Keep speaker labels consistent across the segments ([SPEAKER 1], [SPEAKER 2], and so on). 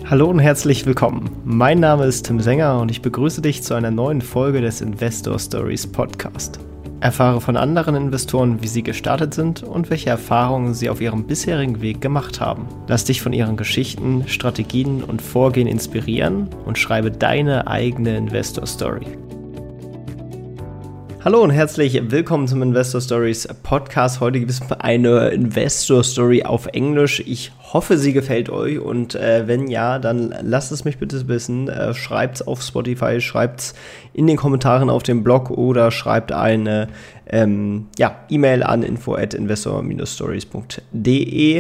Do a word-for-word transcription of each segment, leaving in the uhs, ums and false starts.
[SPEAKER 1] Hallo und herzlich willkommen. Mein Name ist Tim Sänger und ich begrüße dich zu einer neuen Folge des Investor Stories Podcast. Erfahre von anderen Investoren, wie sie gestartet sind und welche Erfahrungen sie auf ihrem bisherigen Weg gemacht haben. Lass dich von ihren Geschichten, Strategien und Vorgehen inspirieren und schreibe deine eigene Investor Story. Hallo und herzlich willkommen zum Investor Stories Podcast. Heute gibt es eine Investor Story auf Englisch. Ich hoffe, sie gefällt euch und äh, wenn ja, dann lasst es mich bitte wissen. Äh, schreibt es auf Spotify, schreibt es in den Kommentaren auf dem Blog oder schreibt eine ähm, ja, E-Mail an info at investor stories punkt de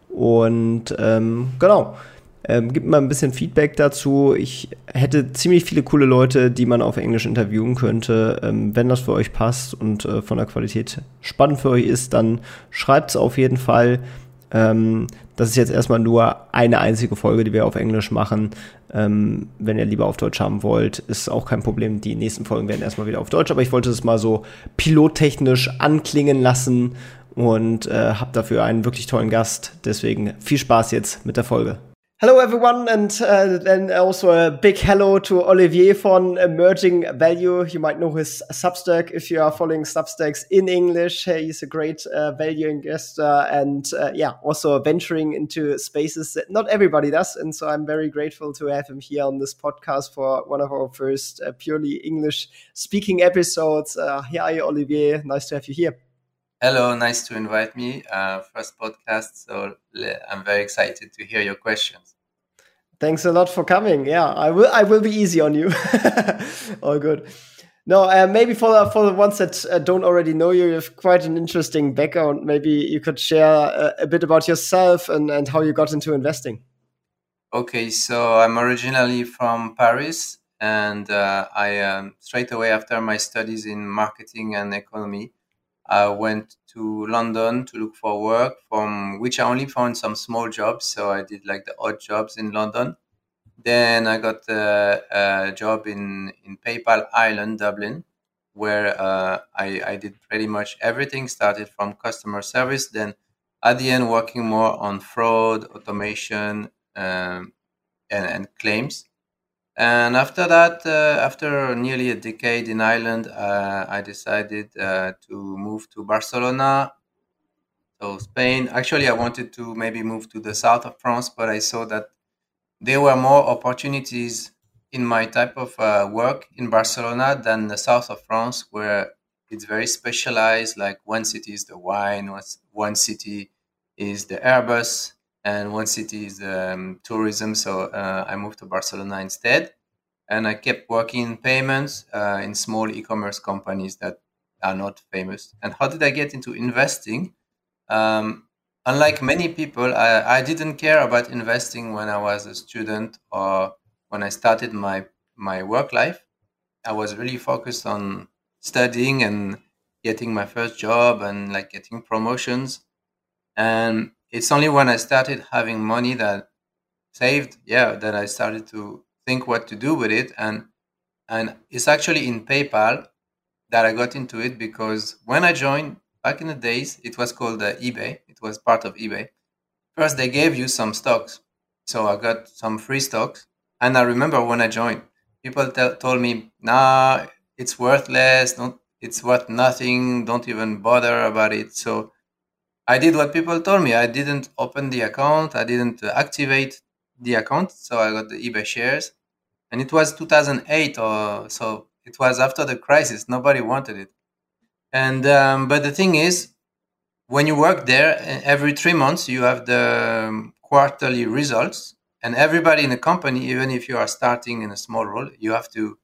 [SPEAKER 1] und ähm, genau. Ähm, gibt mal ein bisschen Feedback dazu. Ich hätte ziemlich viele coole Leute, die man auf Englisch interviewen könnte. Ähm, wenn das für euch passt und äh, von der Qualität spannend für euch ist, dann schreibt es auf jeden Fall. Ähm, das ist jetzt erstmal nur eine einzige Folge, die wir auf Englisch machen. Ähm, wenn ihr lieber auf Deutsch haben wollt, ist auch kein Problem. Die nächsten Folgen werden erstmal wieder auf Deutsch, aber ich wollte es mal so pilottechnisch anklingen lassen und äh, habe dafür einen wirklich tollen Gast. Deswegen viel Spaß jetzt mit der Folge. Hello everyone, and uh, then also a big hello to Olivier from Emerging Value. You might know his Substack if you are following Substacks in English. He's a great uh, value investor and uh, yeah, also venturing into spaces that not everybody does. And so I'm very grateful to have him here on this podcast for one of our first uh, purely English speaking episodes. Uh, hi Olivier, nice to have you here.
[SPEAKER 2] Hello, nice to invite me. Uh, first podcast, so I'm very excited to hear your questions.
[SPEAKER 1] Thanks a lot for coming. Yeah, I will. I will be easy on you. All good. No, uh, maybe for the, for the ones that uh, don't already know you, you have quite an interesting background. Maybe you could share a, a bit about yourself and, and how you got into investing.
[SPEAKER 2] Okay, so I'm originally from Paris, and uh, I um, straight away after my studies in marketing and economy, I went to London to look for work, from which I only found some small jobs. So I did like the odd jobs in London. Then I got a, a job in, in PayPal Island, Dublin, where uh, I, I did pretty much everything, started from customer service, then at the end working more on fraud, automation, um, and, and claims. And after that, uh, after nearly a decade in Ireland, uh, I decided uh, to move to Barcelona, so Spain. Actually, I wanted to maybe move to the south of France, but I saw that there were more opportunities in my type of uh, work in Barcelona than the south of France, where it's very specialized. Like one city is the wine, one city is the Airbus, and one city is um, tourism. So uh, I moved to Barcelona instead, and I kept working in payments uh, in small e-commerce companies that are not famous. And how did I get into investing? Um, unlike many people, I, I didn't care about investing when I was a student or when I started my, my work life. I was really focused on studying and getting my first job and like getting promotions. And it's only when I started having money that saved, yeah, that I started to think what to do with it. And and it's actually in PayPal that I got into it, because when I joined back in the days, it was called uh, eBay. It was part of eBay. First, they gave you some stocks. So I got some free stocks. And I remember when I joined, people t- told me, nah, it's worthless. Don't, it's worth nothing. Don't even bother about it. So I did what people told me. I didn't open the account. I didn't uh, activate the account. So I got the eBay shares. And it was two thousand eight, or so it was after the crisis. Nobody wanted it. And um, but the thing is, when you work there, e- every three months you have the um, quarterly results, and everybody in the company, even if you are starting in a small role, you have to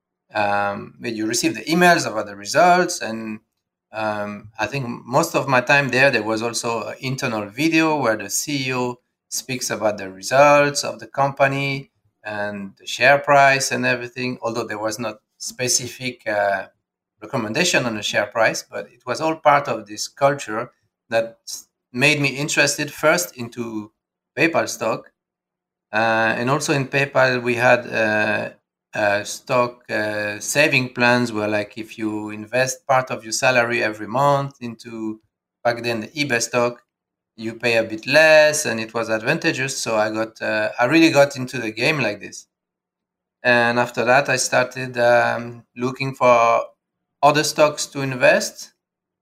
[SPEAKER 2] um, you receive the emails about the results. And um, I think most of my time there, there was also an internal video where the C E O speaks about the results of the company and the share price and everything, although there was not specific uh, recommendation on the share price, but it was all part of this culture that made me interested first into PayPal stock. Uh, and also in PayPal, we had uh, uh, stock uh, saving plans where, like, if you invest part of your salary every month into, back then, the eBay stock, you pay a bit less, and it was advantageous. So I got, uh, I really got into the game like this. And after that, I started um, looking for other stocks to invest.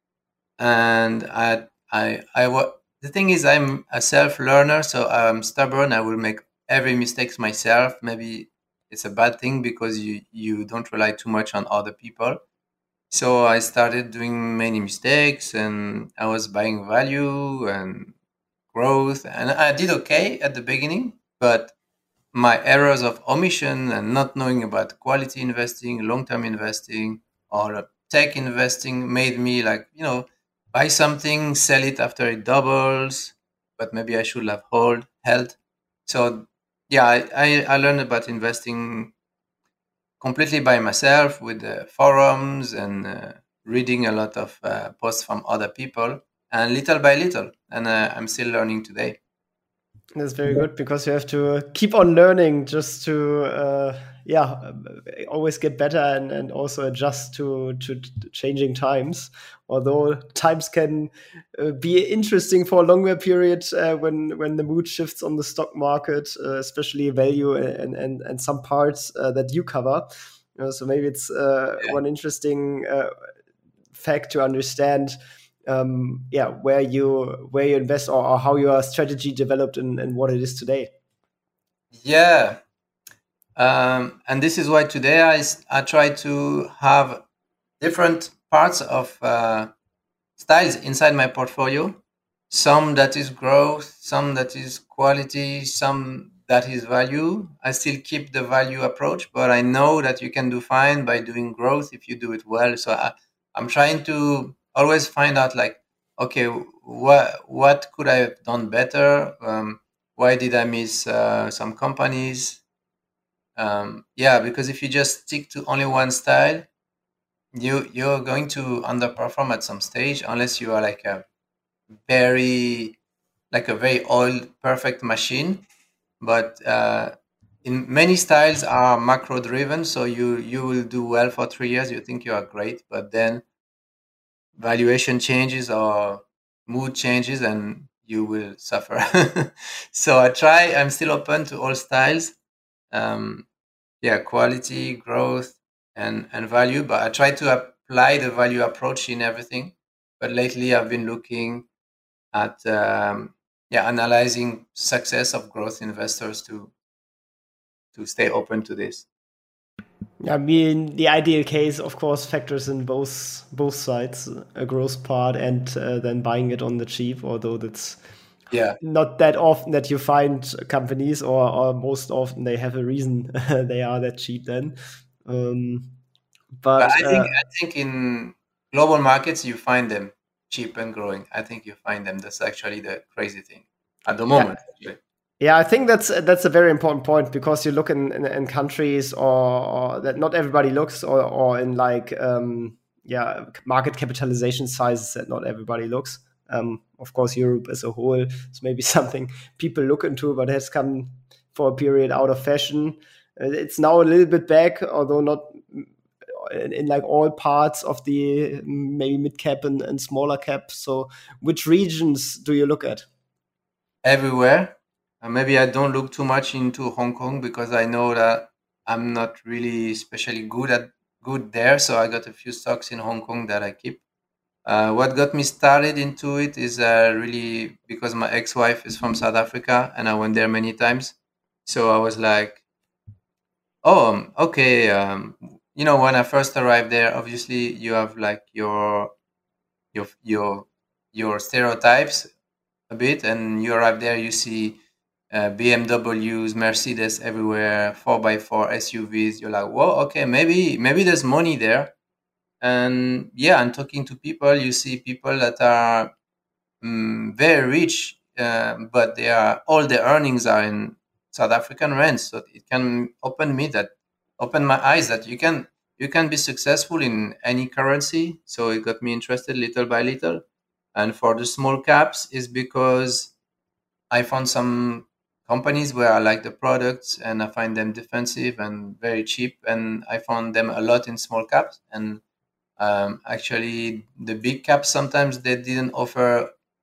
[SPEAKER 2] And I, I, I, wa- the thing is, I'm a self learner, so I'm stubborn. I will make every mistakes myself. Maybe it's a bad thing because you, you don't rely too much on other people. So I started doing many mistakes, and I was buying value and growth, and I did okay at the beginning, but my errors of omission and not knowing about quality investing, long-term investing, or tech investing made me, like, you know, buy something, sell it after it doubles, but maybe I should have hold held. So yeah, I, I, I learned about investing completely by myself with uh, forums and uh, reading a lot of uh, posts from other people, and little by little, and uh, I'm still learning today.
[SPEAKER 1] That's very good because you have to keep on learning just to, uh, yeah, always get better and, and also adjust to, to changing times. Although times can uh, be interesting for a longer period uh, when when the mood shifts on the stock market, uh, especially value and, and, and some parts uh, that you cover. Uh, so maybe it's uh,
[SPEAKER 2] Yeah.
[SPEAKER 1] one interesting uh, fact to understand um, yeah, where you where you invest or, or how your strategy developed and, and what it is today.
[SPEAKER 2] Yeah. Um, and this is why today I, s- I try to have different parts of uh, styles inside my portfolio. Some that is growth, some that is quality, some that is value. I still keep the value approach, but I know that you can do fine by doing growth if you do it well. So I, I'm trying to always find out, like, okay, what what could I have done better? Um, why did I miss uh, some companies? Um, yeah, because if you just stick to only one style, you you're going to underperform at some stage unless you are like a very like a very oiled perfect machine. But uh, in many styles are macro driven, so you you will do well for three years. You think you are great, but then valuation changes or mood changes, and you will suffer. So I try. I'm still open to all styles. Um, yeah, quality, growth, and and value. But I try to apply the value approach in everything. But lately, I've been looking at um, yeah, analyzing success of growth investors to to stay open to this.
[SPEAKER 1] I mean, the ideal case, of course, factors in both both sides, a growth part and uh, then buying it on the cheap. Although that's
[SPEAKER 2] Yeah,
[SPEAKER 1] not that often that you find companies, or, or most often they have a reason they are that cheap. Then, um,
[SPEAKER 2] but
[SPEAKER 1] but
[SPEAKER 2] I think
[SPEAKER 1] uh,
[SPEAKER 2] I think in global markets you find them cheap and growing. I think you find them. That's actually the crazy thing at the
[SPEAKER 1] yeah,
[SPEAKER 2] moment. Actually.
[SPEAKER 1] yeah, I think that's that's a very important point because you look in in, in countries or, or that not everybody looks, or, or in like um, yeah, market capitalization sizes that not everybody looks. Um, of course, Europe as a whole is maybe something people look into, but has come for a period out of fashion. Uh, It's now a little bit back, although not in, in like all parts of the maybe mid cap and, and smaller cap. So, which regions do you look at?
[SPEAKER 2] Everywhere. Uh, maybe I don't look too much into Hong Kong because I know that I'm not really especially good at good there. So I got a few stocks in Hong Kong that I keep. Uh, what got me started into it is uh, really because my ex-wife is from South Africa and I went there many times. So I was like, oh, um, okay. Um, you know, when I first arrived there, obviously you have like your your your your stereotypes a bit, and you arrive there, you see uh, B M Ws, Mercedes everywhere, four by four S U Vs. You're like, well, okay, maybe maybe there's money there. And yeah, and talking to people, you see people that are mm, very rich, uh, but they are all their earnings are in South African rents. So it can open me that open my eyes that you can you can be successful in any currency. So it got me interested little by little. And for the small caps is because I found some companies where I like the products and I find them defensive and very cheap, and I found them a lot in small caps. And um, actually, the big caps sometimes they didn't offer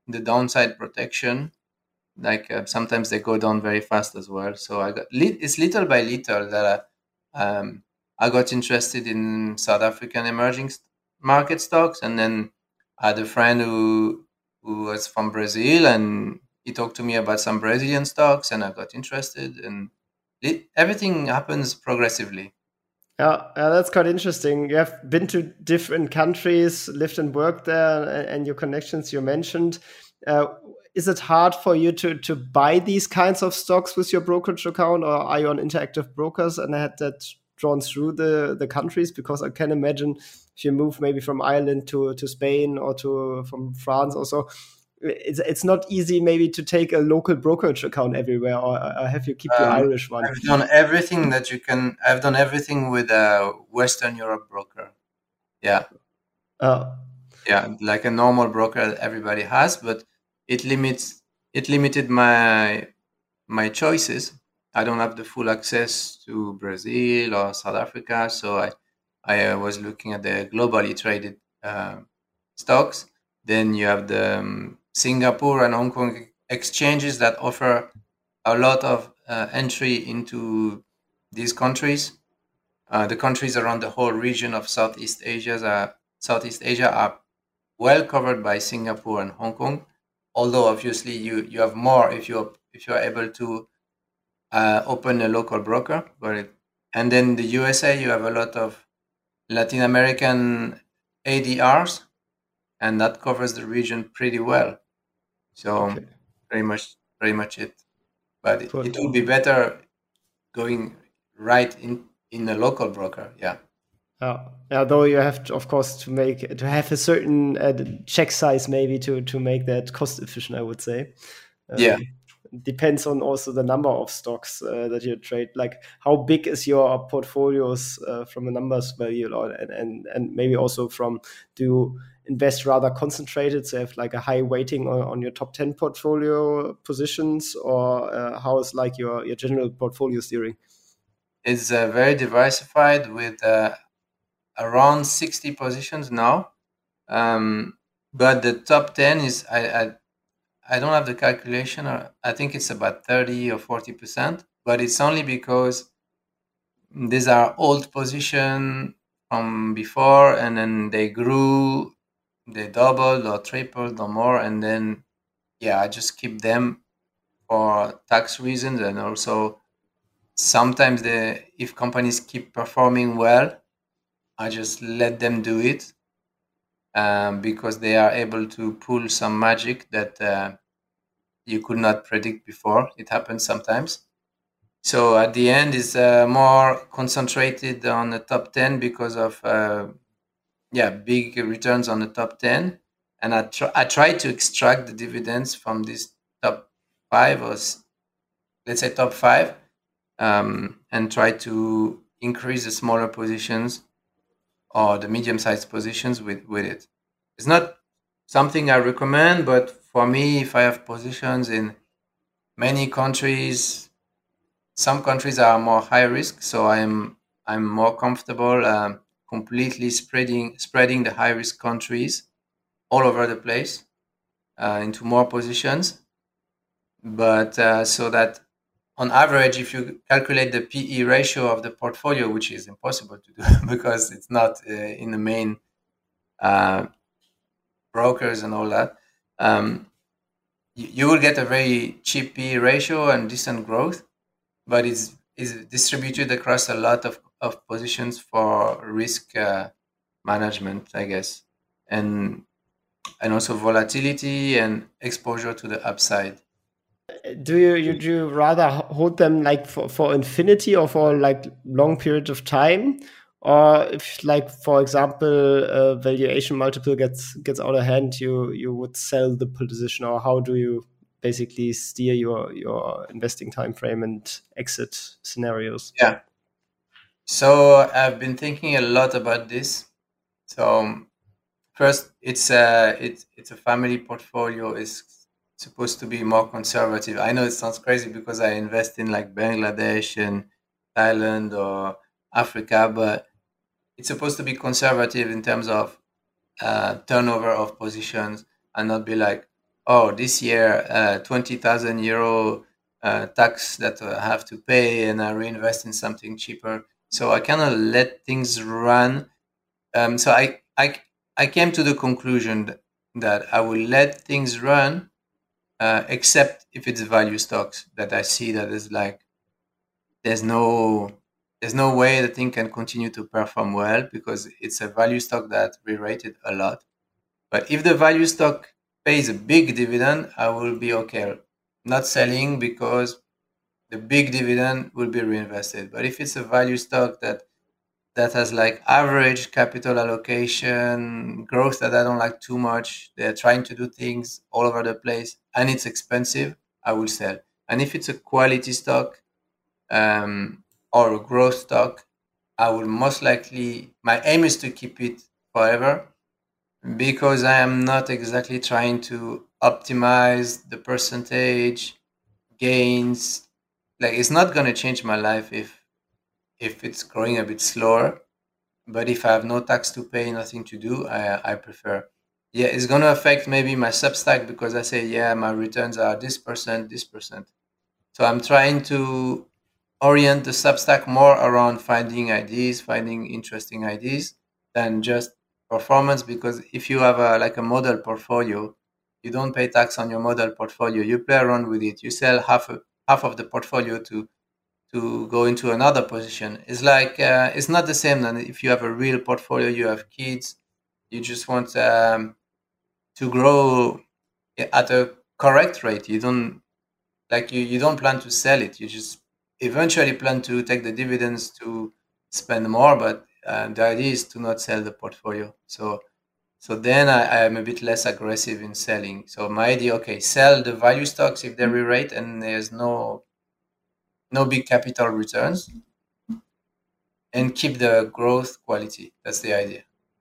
[SPEAKER 2] the downside protection. Like uh, sometimes they go down very fast as well. So I got li- it's little by little that I, um, I got interested in South African emerging st- market stocks, and then I had a friend who who was from Brazil, and he talked to me about some Brazilian stocks, and I got interested, and li- everything happens progressively.
[SPEAKER 1] Yeah, yeah, that's quite interesting. You have been to different countries, lived and worked there, a- and your connections you mentioned. Uh, is it hard for you to to buy these kinds of stocks with your brokerage account, or are you on Interactive Brokers and had that drawn through the the countries? Because I can imagine if you move maybe from Ireland to to Spain or to from France also, it's it's not easy maybe to take a local brokerage account everywhere, or, or have you keep your
[SPEAKER 2] Um,
[SPEAKER 1] Irish one?
[SPEAKER 2] I've done everything that you can. I've done everything with a Western Europe broker. Yeah,
[SPEAKER 1] Uh,
[SPEAKER 2] yeah, like a normal broker that everybody has, but it limits it limited my my choices. I don't have the full access to Brazil or South Africa, so I I uh, was looking at the globally traded uh, stocks. Then you have the um, Singapore and Hong Kong exchanges that offer a lot of uh, entry into these countries. Uh, the countries around the whole region of Southeast Asia are Southeast Asia are well covered by Singapore and Hong Kong. Although obviously you, you have more if you if you are able to uh, open a local broker. But it, and then the U S A, you have a lot of Latin American A D Rs, and that covers the region pretty well. So
[SPEAKER 1] okay.
[SPEAKER 2] pretty much pretty much it. But it,
[SPEAKER 1] For
[SPEAKER 2] it would be better going right in in a local broker. Yeah.
[SPEAKER 1] Yeah, yeah. Though you have, to, of course, to make to have a certain uh, check size maybe to to make that cost efficient. I would say.
[SPEAKER 2] Yeah.
[SPEAKER 1] Um, depends on also the number of stocks uh, that you trade. Like how big is your portfolios uh, from a numbers value, or, and, and and maybe also from do you invest rather concentrated, so have like a high weighting on, on your top ten portfolio positions, or uh, how is like your your general portfolio steering?
[SPEAKER 2] It's uh, very diversified with uh, around sixty positions now. Um, but the top ten is I, I I don't have the calculation, or I think it's about thirty or forty percent. But it's only because these are old position from before, and then they grew, they doubled or tripled or more, and then yeah, I just keep them for tax reasons, and also sometimes the if companies keep performing well, I just let them do it, um, because they are able to pull some magic that uh, you could not predict before. It happens sometimes. So at the end, is uh, more concentrated on the top ten because of uh, yeah big returns on the top ten, and I try I try to extract the dividends from this top five or s- let's say top five, um, and try to increase the smaller positions or the medium-sized positions with with it. It's not something I recommend, but for me, if I have positions in many countries, some countries are more high risk, so I'm I'm more comfortable um, completely spreading spreading the high risk countries all over the place uh, into more positions. But uh, so that on average, if you calculate the P E ratio of the portfolio, which is impossible to do because it's not uh, in the main uh, brokers and all that, um, you, you will get a very cheap P E ratio and decent growth, but it's is distributed across a lot of, of positions for risk uh, management, I guess, and and also volatility and exposure to the upside.
[SPEAKER 1] Do you, you do you rather hold them like for, for infinity or for like long period of time, or if like for example a valuation multiple gets gets out of hand, you you would sell the position, or how do you basically steer your your investing time frame and exit scenarios?
[SPEAKER 2] Yeah. So I've been thinking a lot about this. So first, it's a it's it's a family portfolio. Is supposed to be more conservative. I know it sounds crazy because I invest in like Bangladesh and Thailand or Africa, but it's supposed to be conservative in terms of uh, turnover of positions and not be like oh, this year, uh, twenty thousand euro uh, tax that I have to pay, and I reinvest in something cheaper. So I kind of let things run. Um, so I, I, I came to the conclusion that, that I will let things run, uh, except if it's value stocks that I see that is like, there's no there's no way the thing can continue to perform well because it's a value stock that re-rated a lot. But if the value stock pays a big dividend, I will be okay not selling because the big dividend will be reinvested. But if it's a value stock that that has like average capital allocation, growth that I don't like too much, they're trying to do things all over the place and it's expensive, I will sell. And if it's a quality stock, um, or a growth stock, I will most likely, my aim is to keep it forever because I am not exactly trying to optimize the percentage gains. Like it's not going to change my life if if it's growing a bit slower. But if I have no tax to pay, nothing to do, I I prefer. Yeah, it's going to affect maybe my Substack because I say, yeah, my returns are this percent, this percent. So I'm trying to orient the Substack more around finding ideas, finding interesting ideas than just performance. Because if you have a like a model portfolio, you don't pay tax on your model portfolio. You play around with it. You sell half of, half of the portfolio to to go into another position. It's like uh, it's not the same than if you have a real portfolio. You have kids. You just want um, to grow at a correct rate. You don't like you, you don't plan to sell it. You just eventually plan to take the dividends to spend more, but uh, the idea is to not sell the portfolio. So so then I, I am a bit less aggressive in selling. So my idea, okay, sell the value stocks if they re-rate and there's no no big capital returns, and keep the growth quality. That's the idea.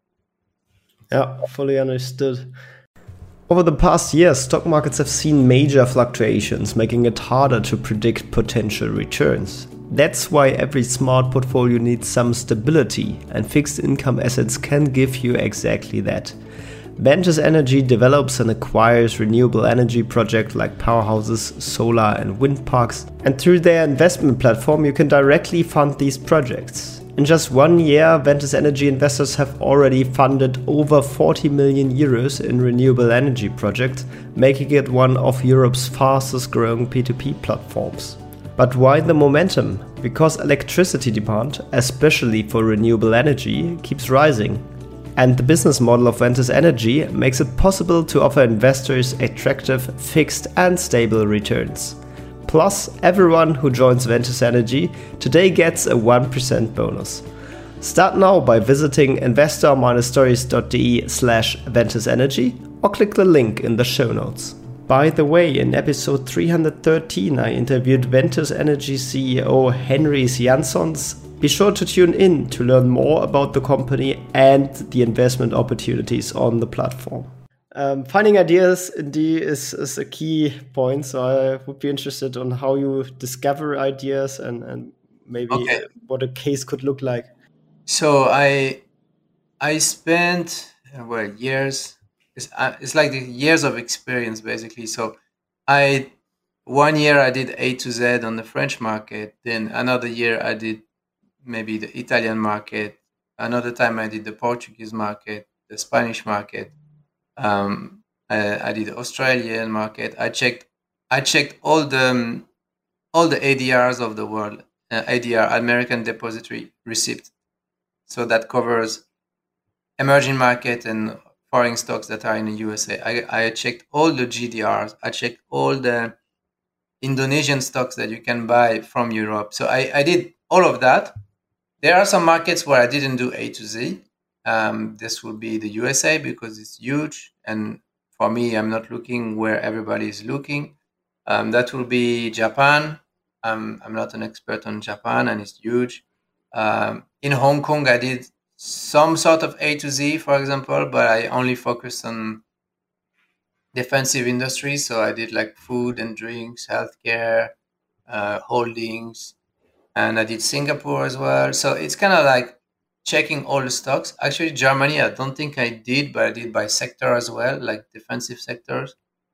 [SPEAKER 1] Yeah, fully understood. Over the past years, stock markets have seen major fluctuations, making it harder to predict potential returns. That's why every smart portfolio needs some stability, and fixed income assets can give you exactly that. Ventus Energy develops and acquires renewable energy projects like powerhouses, solar and wind parks, and through their investment platform you can directly fund these projects. In just one year, Ventus Energy investors have already funded over forty million euros in renewable energy projects, making it one of Europe's fastest growing P two P platforms. But why the momentum? Because electricity demand, especially for renewable energy, keeps rising. And the business model of Ventus Energy makes it possible to offer investors attractive, fixed and stable returns. Plus, everyone who joins Ventus Energy today gets a one percent bonus. Start now by visiting investor-stories.de slash Ventus Energy or click the link in the show notes. By the way, in episode three hundred thirteen I interviewed Ventus Energy C E O Henrys Janssons. Be sure to tune in to learn more about the company and the investment opportunities on the platform. Um, finding ideas indeed is, is a key point, so I would be interested on how you discover ideas and, and maybe
[SPEAKER 2] Okay.
[SPEAKER 1] what a case could look like.
[SPEAKER 2] So I I spent uh, well years. It's, uh, it's like the years of experience basically. So I one year I did A to Z on the French market. Then another year I did maybe the Italian market. Another time I did the Portuguese market, the Spanish market. Um, I, I did the Australian market. I checked I checked all the um, all the A D Rs of the world. Uh, A D R, American Depository Receipt. So that covers emerging market and foreign stocks that are in the U S A. I, I checked all the G D Rs. I checked all the Indonesian stocks that you can buy from Europe. So I, I did all of that. There are some markets where I didn't do A to Z. Um, this will be the U S A because it's huge. And for me, I'm not looking where everybody is looking. Um, that will be Japan. Um, I'm not an expert on Japan and it's huge. Um, in Hong Kong, I did some sort of A to Z, for example, but I only focused on defensive industries. So I did like food and drinks, healthcare, uh, holdings, and I did Singapore as well. So it's kind of like checking all the stocks. Actually, Germany, I don't think I did, but I did by sector as well, like defensive sectors.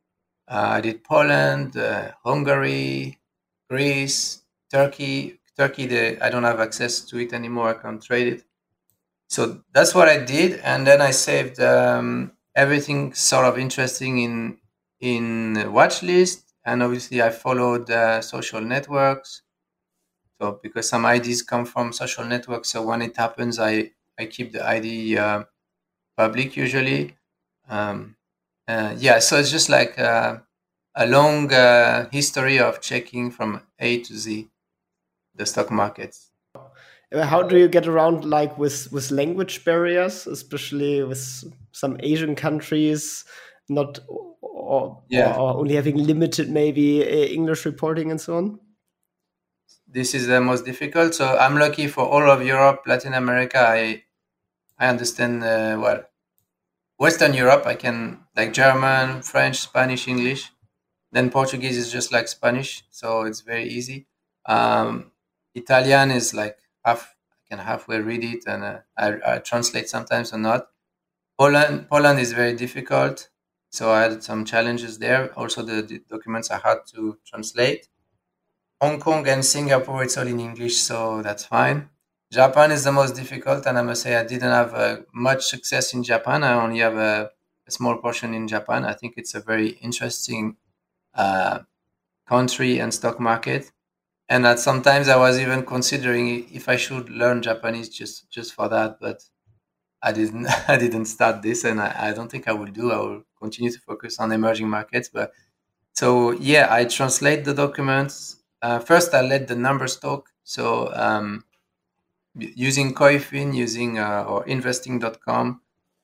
[SPEAKER 2] Uh, I did Poland, uh, Hungary, Greece, Turkey. Turkey, the, I don't have access to it anymore. I can't trade it. So that's what I did, and then I saved um, everything sort of interesting in in watch list, and obviously I followed uh, social networks. So because some I Ds come from social networks, so when it happens, I I keep the I D uh, public usually. Um, uh, yeah, so it's just like uh, a long uh, history of checking from A to Z the stock markets.
[SPEAKER 1] How do you get around like with with language barriers, especially with some Asian countries, not or,
[SPEAKER 2] Yeah,
[SPEAKER 1] or only having limited maybe uh, English reporting and so on?
[SPEAKER 2] this is the most difficult. So I'm lucky for all of Europe, Latin America. I I understand uh, well Western Europe. I can like German, French, Spanish, English. Then Portuguese is just like Spanish, so it's very easy. Um, Italian is like half. I can halfway read it, and uh, I, I translate sometimes or not. Poland Poland is very difficult, so I had some challenges there. Also, the, the documents are hard to translate. Hong Kong and Singapore, it's all in English, so that's fine. Japan is the most difficult, and I must say I didn't have uh, much success in Japan. I only have a, a small portion in Japan. I think it's a very interesting uh, country and stock market, and that sometimes I was even considering if I should learn Japanese just just for that, but I didn't. I didn't start this, and I, I don't think I will do. I will continue to focus on emerging markets, but so yeah, I translate the documents. Uh, first, I let the numbers talk. So um, u- using Coifin, using uh, or investing dot com,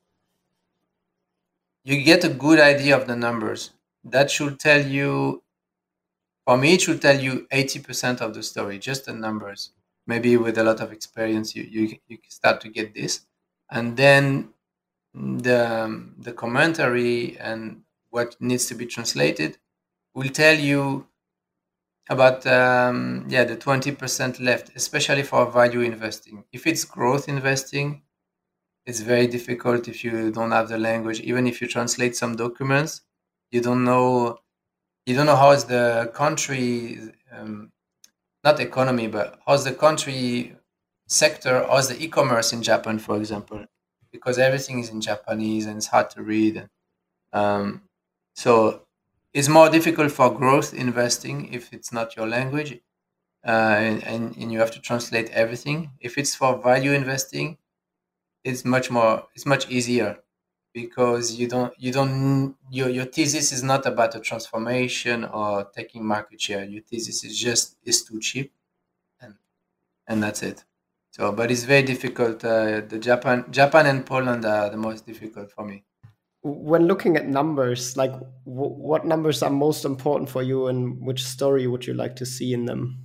[SPEAKER 2] you get a good idea of the numbers. That should tell you, for me, it should tell you eighty percent of the story, just the numbers. Maybe with a lot of experience, you, you, you start to get this. And then the, um, the commentary and what needs to be translated will tell you about um, yeah the twenty percent left, especially for value investing. If it's growth investing, it's very difficult if you don't have the language. Even if you translate some documents, you don't know you don't know how is the country, um, not economy, but how's the country sector, how's the e-commerce in Japan, for example, because everything is in Japanese and it's hard to read. Um, so it's more difficult for growth investing if it's not your language, uh, and, and, and you have to translate everything. If it's for value investing, it's much more it's much easier because you don't you don't your your thesis is not about a transformation or taking market share. Your thesis is just is too cheap, and and that's it. So, but it's very difficult. Uh, the Japan Japan and Poland are the most difficult for me.
[SPEAKER 1] When looking at numbers, like w what numbers are most important for you, and which story would you like to see in them?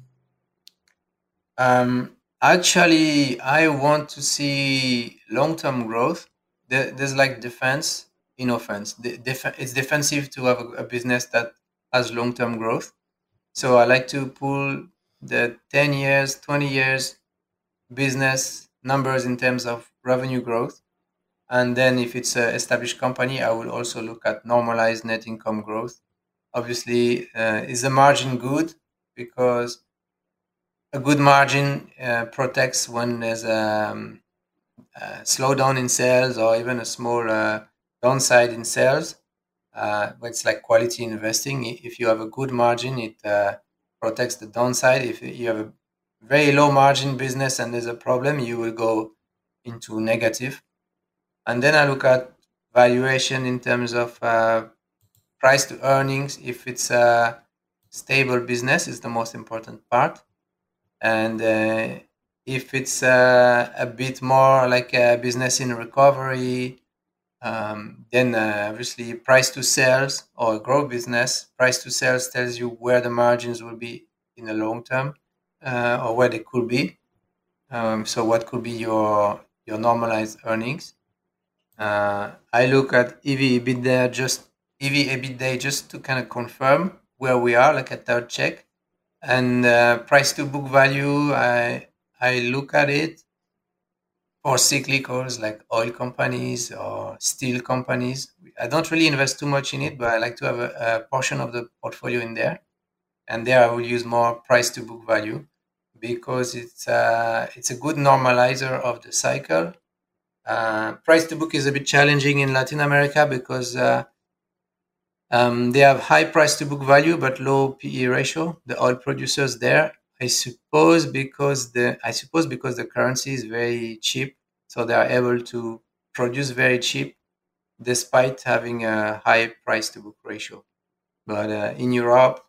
[SPEAKER 2] Um, actually, I want to see long-term growth. There, there's like defense in offense. The, def- it's defensive to have a, a business that has long-term growth. So I like to pull the ten years, twenty years business numbers in terms of revenue growth. And then if it's an established company, I will also look at normalized net income growth. Obviously, uh, is the margin good? Because a good margin uh, protects when there's a, um, a slowdown in sales or even a small uh, downside in sales. Uh, but it's like quality investing. I- If you have a good margin, it uh, protects the downside. If you have a very low margin business and there's a problem, you will go into negative. And then I look at valuation in terms of uh, price to earnings. If it's a stable business, is the most important part. And uh, if it's uh, a bit more like a business in recovery, um, then uh, obviously price to sales or a growth business, price to sales tells you where the margins will be in the long term, uh, or where they could be. Um, so what could be your your normalized earnings? Uh, I look at E V EBITDA just E V EBITDA just to kind of confirm where we are, like a third check. And uh, price to book value, I I look at it for cyclicals like oil companies or steel companies. I don't really invest too much in it, but I like to have a, a portion of the portfolio in there. And there I will use more price to book value because it's uh, it's a good normalizer of the cycle. Uh, price to book is a bit challenging in Latin America because uh, um, they have high price to book value but low P E ratio. The oil producers there, I suppose, because the I suppose because the currency is very cheap, so they are able to produce very cheap despite having a high price to book ratio. But uh, in Europe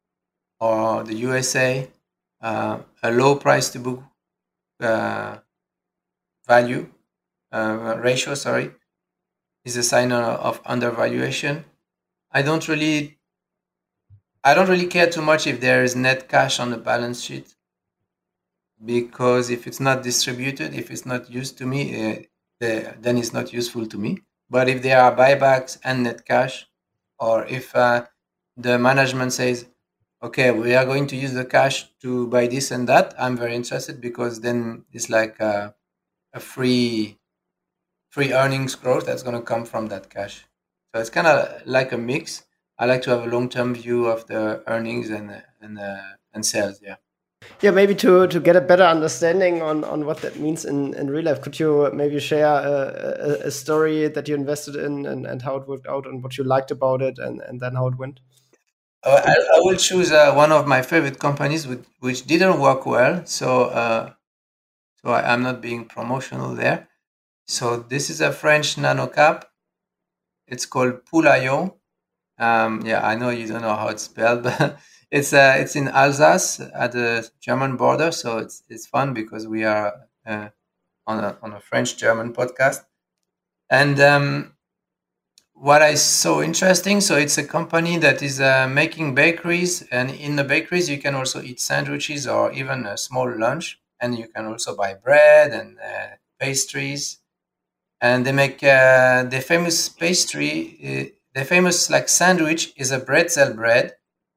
[SPEAKER 2] or the U S A, uh, a low price to book uh, value uh, ratio, sorry, is a sign of, of undervaluation. I don't really, I don't really care too much if there is net cash on the balance sheet, because if it's not distributed, if it's not used to me, uh, the, then it's not useful to me. But if there are buybacks and net cash, or if uh, the management says, okay, we are going to use the cash to buy this and that, I'm very interested, because then it's like a, a free free earnings growth that's going to come from that cash. So it's kind of like a mix. I like to have a long-term view of the earnings and and uh, and sales. Yeah.
[SPEAKER 1] Yeah, maybe to to get a better understanding on on what that means in in real life, could you maybe share a, a, a story that you invested in, and, and how it worked out and what you liked about it, and and then how it went?
[SPEAKER 2] Uh, I, I will choose uh, one of my favorite companies which, which didn't work well. So uh, so I, I'm not being promotional there. So this is a French nano cap. It's called Poulaillon. Um, yeah, I know you don't know how it's spelled, but it's uh, it's in Alsace at the German border. So it's it's fun because we are uh, on a on a French German podcast. And um, what I saw interesting, so it's a company that is uh, making bakeries, and in the bakeries you can also eat sandwiches or even a small lunch, and you can also buy bread and uh, pastries. And they make uh, the famous pastry, uh, the famous like sandwich is a bretzel bread,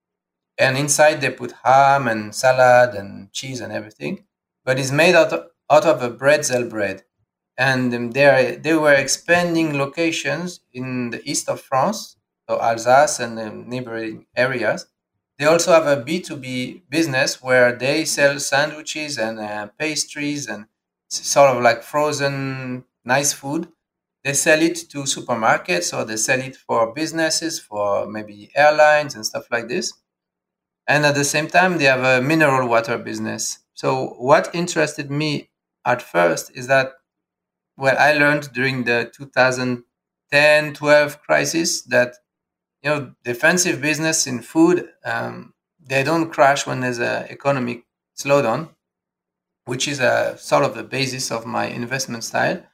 [SPEAKER 2] and inside they put ham and salad and cheese and everything, but it's made out of, out of a bretzel bread. And um, they they were expanding locations in the east of France, so Alsace and the neighboring areas. They also have a B two B business where they sell sandwiches and uh, pastries and s- sort of like frozen nice food. They sell it to supermarkets, or they sell it for businesses, for maybe airlines and stuff like this. And at the same time, they have a mineral water business. So what interested me at first is that, well, I learned during the two thousand ten twelve crisis that, you know, defensive business in food, um, they don't crash when there's an economic slowdown, which is a sort of the basis of my investment style.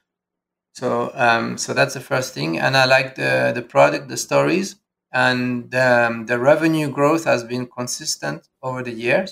[SPEAKER 2] So um, so that's the first thing, and I like the the product, the stories, and um, the revenue growth has been consistent over the years.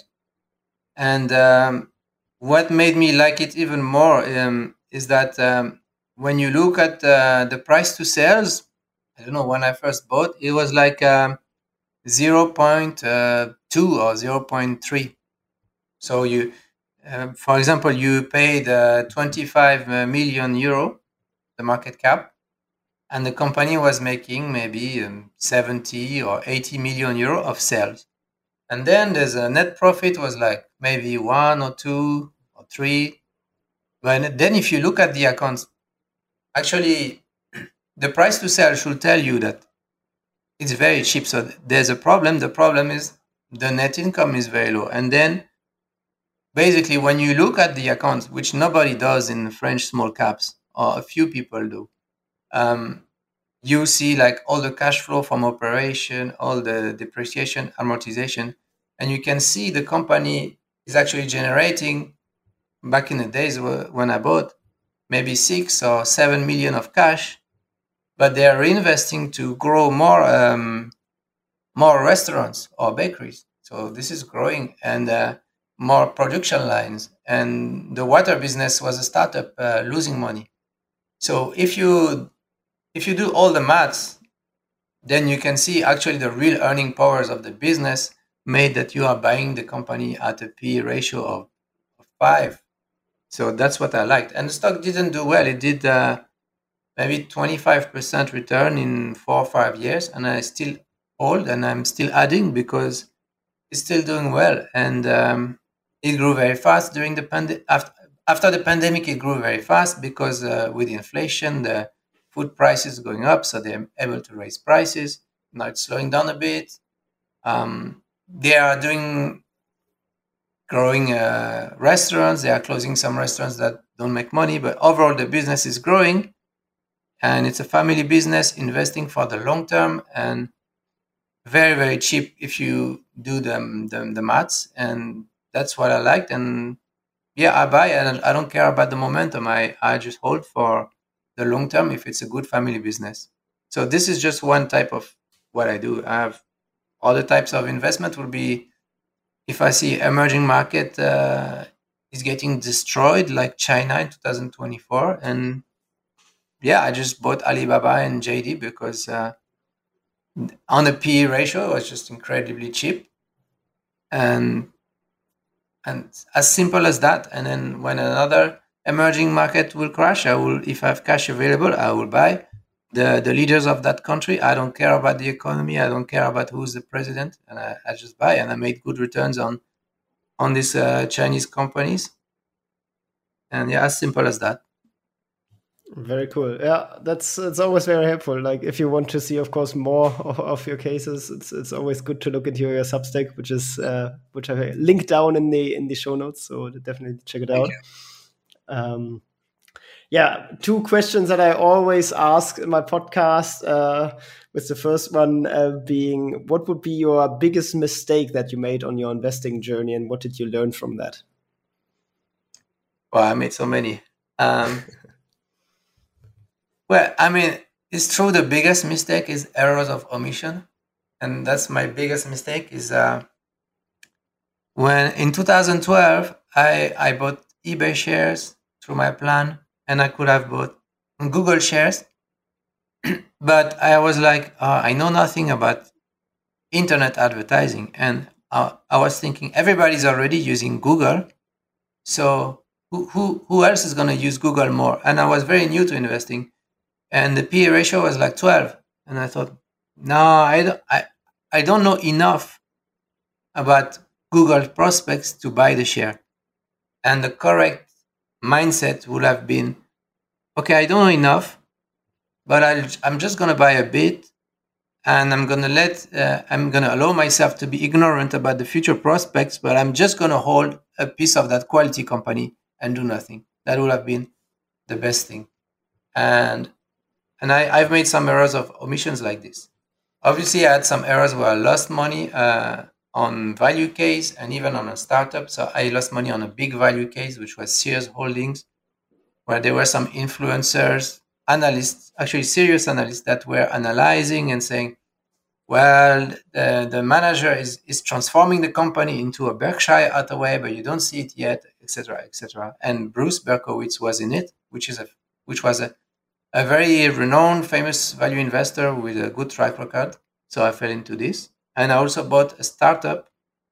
[SPEAKER 2] And um, what made me like it even more um, is that um, when you look at uh, the price to sales, I don't know, when I first bought, it was like um, zero point two or zero point three. So you, uh, for example, you paid uh, twenty-five million euro, the market cap, and the company was making maybe um, seventy or eighty million euro of sales. And then there's a net profit was like maybe one or two or three. But then if you look at the accounts, actually the price to sell should tell you that it's very cheap. So there's a problem. The problem is the net income is very low. And then basically when you look at the accounts, which nobody does in French small caps, or a few people do, um, you see like all the cash flow from operation, all the depreciation, amortization, and you can see the company is actually generating, back in the days when I bought, maybe six or seven million of cash, but they are reinvesting to grow more um, more restaurants or bakeries. So this is growing, and uh, more production lines. And the water business was a startup uh, losing money. So if you if you do all the maths, then you can see actually the real earning powers of the business made that you are buying the company at a P E ratio of, of five. So that's what I liked. And the stock didn't do well. It did uh, maybe twenty-five percent return in four or five years, and I still hold and I'm still adding because it's still doing well. And um, it grew very fast during the pandemic. After, after the pandemic, it grew very fast because uh, with inflation, the food prices going up, so they're able to raise prices. Now it's slowing down a bit. Um, they are doing growing uh, restaurants. They are closing some restaurants that don't make money, but overall the business is growing, and it's a family business investing for the long term and very very cheap if you do the the, the maths. And that's what I liked. And yeah, I buy and I don't care about the momentum. I I just hold for the long term if it's a good family business. So this is just one type of what I do. I have other types of investment will be if I see emerging market uh, is getting destroyed like China in two thousand twenty-four. And yeah, I just bought Alibaba and J D because uh, on the P E ratio it was just incredibly cheap, and and as simple as that. And then when another emerging market will crash, I will, if I have cash available, I will buy the the leaders of that country. I don't care about the economy. I don't care about who's the president, and I, I just buy. And I made good returns on on these uh, Chinese companies. And yeah, as simple as that.
[SPEAKER 1] Very cool. Yeah, that's it's always very helpful. Like if you want to see, of course, more of, of your cases, it's it's always good to look into your Substack, which is uh, which I linked down in the in the show notes. So definitely check it
[SPEAKER 2] Thank
[SPEAKER 1] out. Um, yeah, two questions that I always ask in my podcast. Uh, with the first one uh, being, what would be your biggest mistake that you made on your investing journey, and what did you learn from that?
[SPEAKER 2] Well, I made so many. Um, well, I mean, it's true. The biggest mistake is errors of omission, and that's my biggest mistake. Is uh, when in two thousand twelve I I bought eBay shares through my plan, and I could have bought Google shares, but I was like, uh, I know nothing about internet advertising, and uh, I was thinking everybody's already using Google, so who who who else is going to use Google more? And I was very new to investing, and the P E ratio was like twelve, and I thought, no, I don't, I, I don't know enough about Google prospects to buy the share. And the correct mindset would have been, okay, I don't know enough, but I'll, I'm just going to buy a bit, and I'm going to let, uh, I'm going to allow myself to be ignorant about the future prospects, but I'm just going to hold a piece of that quality company and do nothing. That would have been the best thing. And and I, I've made some errors of omissions like this. Obviously, I had some errors where I lost money uh, on value case and even on a startup. So I lost money on a big value case, which was Sears Holdings, where there were some influencers, analysts, actually serious analysts that were analyzing and saying, well, the, the manager is, is transforming the company into a Berkshire Hathaway, but you don't see it yet, et cetera, et cetera. And Bruce Berkowitz was in it, which is a which was a, a very renowned, famous value investor with a good track record. So I fell into this. And I also bought a startup,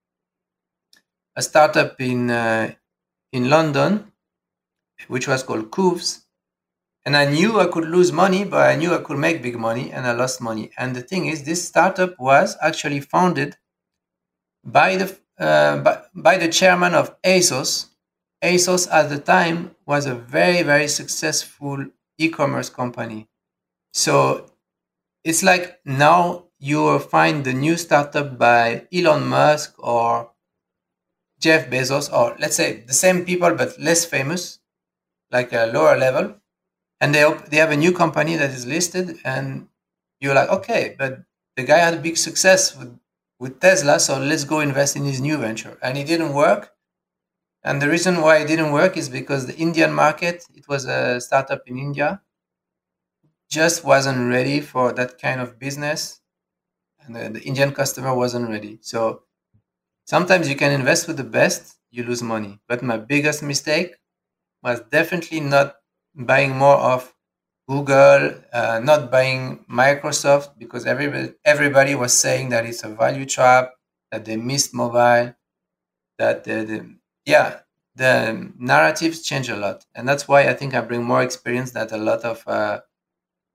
[SPEAKER 2] a startup in uh, in London, which was called Coves. And I knew I could lose money, but I knew I could make big money, and I lost money. And the thing is, this startup was actually founded by the uh, by, by the chairman of ASOS. ASOS at the time was a very, very successful e-commerce company. So it's like now you will find the new startup by Elon Musk or Jeff Bezos, or let's say the same people but less famous, like a lower level. And they they have a new company that is listed, and you're like, okay, but the guy had a big success with, with Tesla, so let's go invest in his new venture. And it didn't work. And the reason why it didn't work is because the Indian market, it was a startup in India, just wasn't ready for that kind of business. And the, the Indian customer wasn't ready. So sometimes you can invest with the best, you lose money. But my biggest mistake was definitely not buying more of Google, uh, not buying Microsoft, because everybody, everybody was saying that it's a value trap, that they missed mobile, that the, the yeah, the narratives change a lot. And that's why I think I bring more experience than a lot of uh,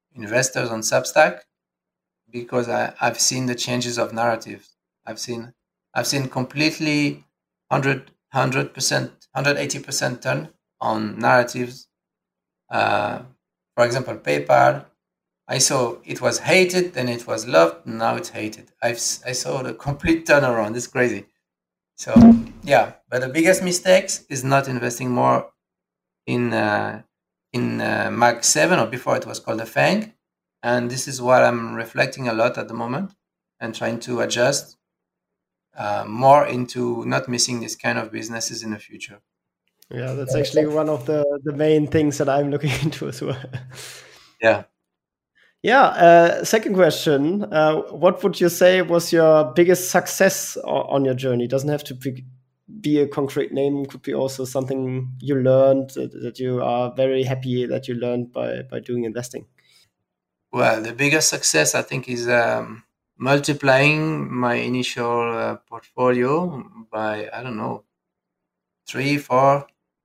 [SPEAKER 2] investors on Substack because I, I've seen the changes of narratives. I've seen I've seen completely one hundred percent, one hundred eighty percent turn on narratives. Uh, for example, PayPal. I saw it was hated, then it was loved, now it's hated. I've I saw the complete turnaround. It's crazy. So yeah, but the biggest mistakes is not investing more in uh, in uh, Mag seven, or before it was called the FANG, and this is what I'm reflecting a lot at the moment and trying to adjust uh, more into not missing this kind of businesses in the future.
[SPEAKER 1] Yeah, that's actually one of the the main things that I'm looking into as well.
[SPEAKER 2] Yeah.
[SPEAKER 1] Yeah. Uh, second question: uh, what would you say was your biggest success on your journey? It doesn't have to be, be a concrete name. It could be also something you learned that, that you are very happy that you learned by by doing investing.
[SPEAKER 2] Well, the biggest success I think is um, multiplying my initial uh, portfolio by I don't know three, four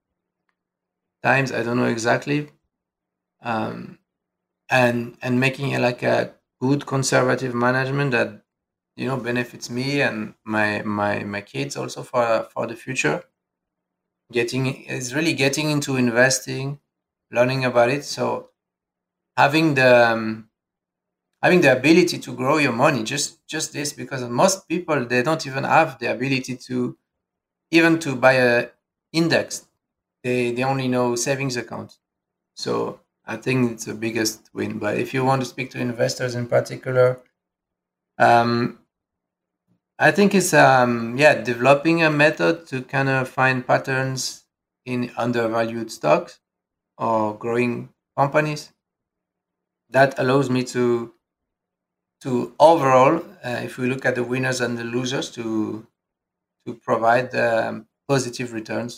[SPEAKER 2] times. I don't know exactly. Um, and and making it like a good conservative management that you know benefits me and my my my kids also for for the future. Getting is really getting into investing, learning about it. So having the um, having the ability to grow your money, just just this, because most people they don't even have the ability to even to buy a index. They they only know savings account. So I think it's the biggest win. But if you want to speak to investors in particular, um, I think it's um, yeah developing a method to kind of find patterns in undervalued stocks or growing companies that allows me to to overall, uh, if we look at the winners and the losers, to to provide um, positive returns.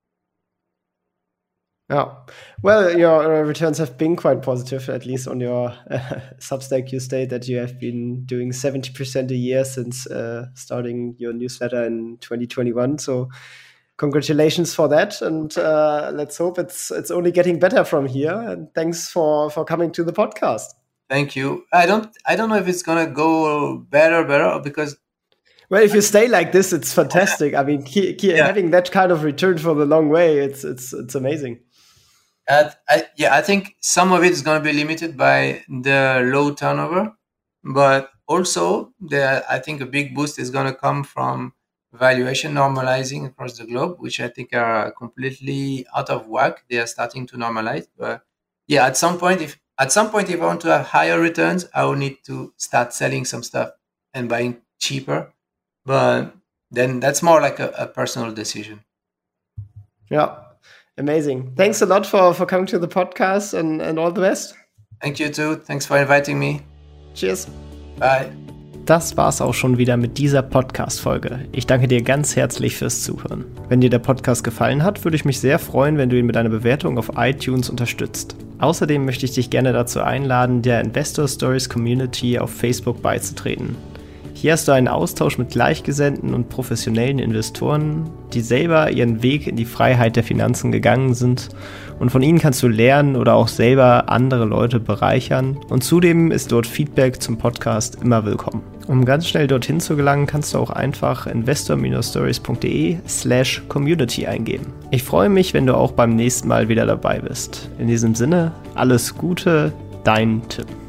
[SPEAKER 1] Yeah. Well, your uh, returns have been quite positive, at least on your uh, Substack. You state that you have been doing seventy percent a year since uh, starting your newsletter in twenty twenty-one. So congratulations for that. And uh, let's hope it's it's only getting better from here. And thanks for, for coming to the podcast.
[SPEAKER 2] Thank you. I don't I don't know if it's going to go better, better, because...
[SPEAKER 1] Well, if you stay like this, it's fantastic. I mean, keep, keep yeah. having that kind of return for the long way, it's it's it's amazing.
[SPEAKER 2] Uh, I, yeah, I think some of it is going to be limited by the low turnover, but also the I think a big boost is going to come from valuation normalizing across the globe, which I think are completely out of whack. They are starting to normalize, but yeah, at some point, if at some point if I want to have higher returns, I will need to start selling some stuff and buying cheaper. But then that's more like a, a personal decision.
[SPEAKER 1] Yeah. Amazing. Thanks a lot for, for coming to the podcast and, and all the best.
[SPEAKER 2] Thank you too. Thanks for inviting me.
[SPEAKER 1] Cheers.
[SPEAKER 2] Bye.
[SPEAKER 1] Das war's auch schon wieder mit dieser Podcast-Folge. Ich danke dir ganz herzlich fürs Zuhören. Wenn dir der Podcast gefallen hat, würde ich mich sehr freuen, wenn du ihn mit einer Bewertung auf iTunes unterstützt. Außerdem möchte ich dich gerne dazu einladen, der Investor Stories Community auf Facebook beizutreten. Hier hast du einen Austausch mit Gleichgesinnten und professionellen Investoren, die selber ihren Weg in die Freiheit der Finanzen gegangen sind, und von ihnen kannst du lernen oder auch selber andere Leute bereichern, und zudem ist dort Feedback zum Podcast immer willkommen. Um ganz schnell dorthin zu gelangen, kannst du auch einfach investor-stories.de slash community eingeben. Ich freue mich, wenn du auch beim nächsten Mal wieder dabei bist. In diesem Sinne, alles Gute, dein Tim.